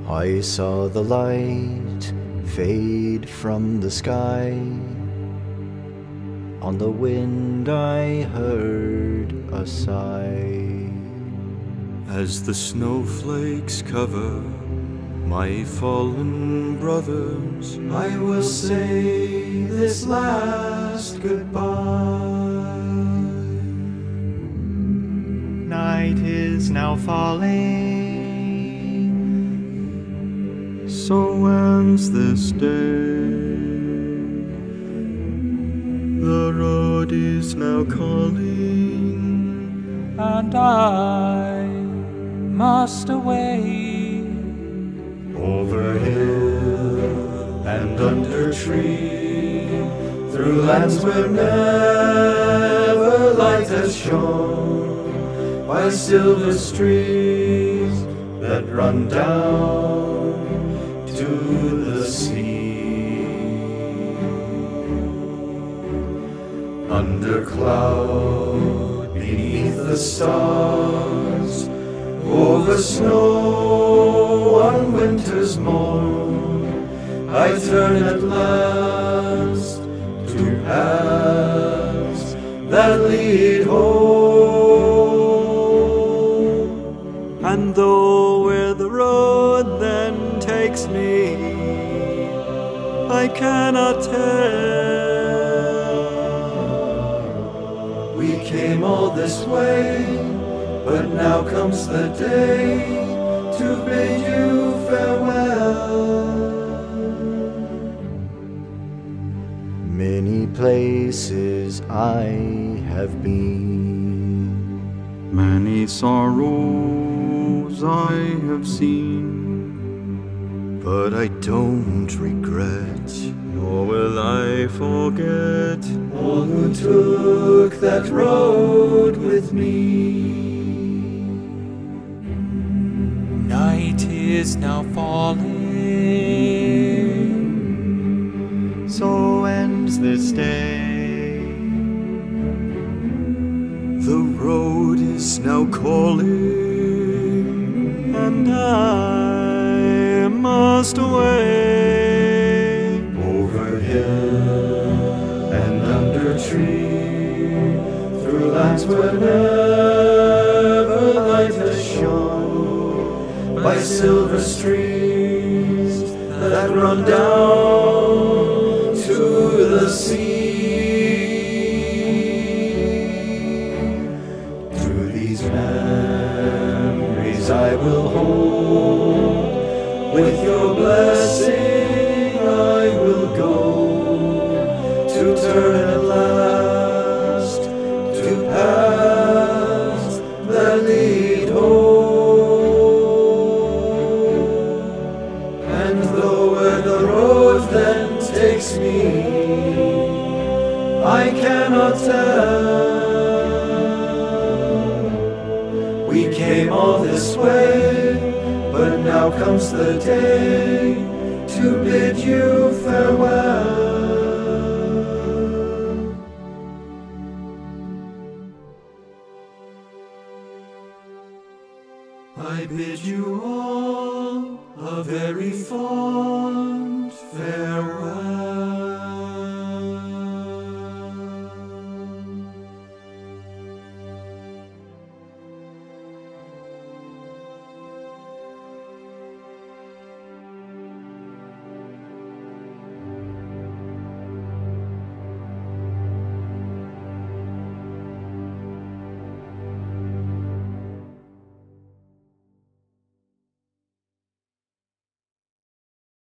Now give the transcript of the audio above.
I saw the light fade from the sky. On the wind I heard a sigh. As the snowflakes cover my fallen brothers, I will say this last goodbye. Night is now falling, so ends this day. The road is now calling, and I must away. Over hill and under tree, through lands where never light has shone, by silver streams that run down to the sea. Under cloud, beneath the stars, over snow on winter's morn, I turn at last to paths that lead home. And though where the road then takes me, I cannot tell. We came all this way, but now comes the day to bid you farewell. Many places I have been, Many sorrows I have seen, but I don't regret, nor will I forget all who took that road with me. Night is now falling, So ends this day. the road is now calling, and I must away. Over hill and under tree, through lands where never light has shone, by silver streams that run down to the sea. Through these memories I will hold, with your blessing I will go, to turn at last to paths that lead home. And though where the road then takes me, I cannot tell. We came all this way, but now comes the day to bid you farewell. I bid you all a very fond farewell.